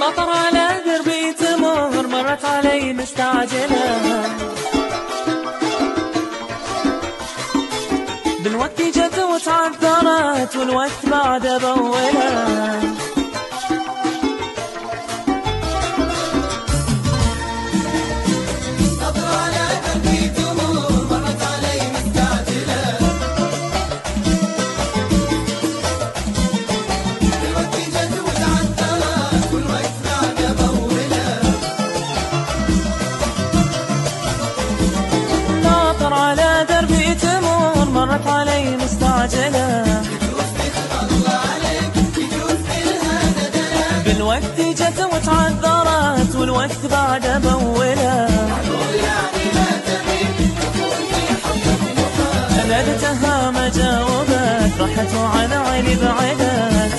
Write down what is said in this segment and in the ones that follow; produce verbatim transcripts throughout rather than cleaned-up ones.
مطر على دربي تمر، مرت علي مستعجلة، بالوقت جت وتعذرت والوقت بعد بوله. على دربي تمر، مرت علي مستعجلة، بالوقت جت وتعذرت والوقت بعد بوله. نادتها ما جاوبت، راحت وعن عيني بعدت،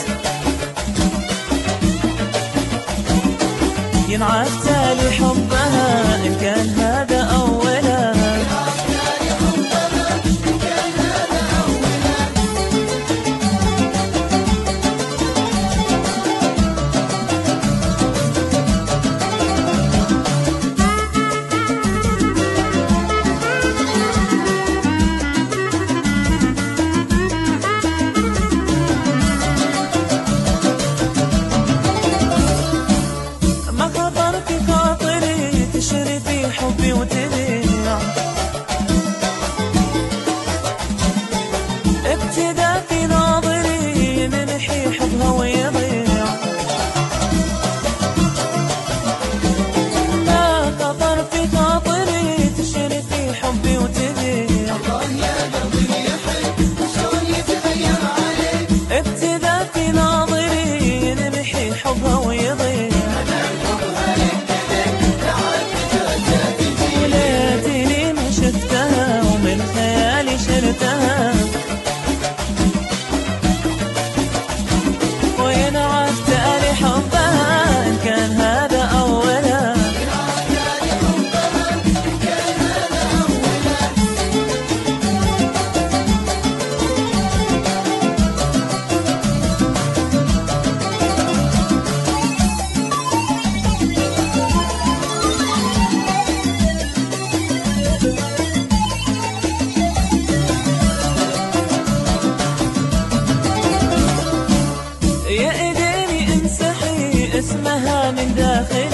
ينعاد تالي حبها إن كان هذا أوله. حبي وتبيع ابتدى في ناظري يمنحي حبها ويضيع، ما خطر في خاطري تشري في حبي وتبيع. الله يا قلبي يحب شلون يتغير عليك، ابتدى في ناظري يمنحي حبها ويضيع. وين عرفت آلي حبها إن كان هذا أولا. اسمها من داخل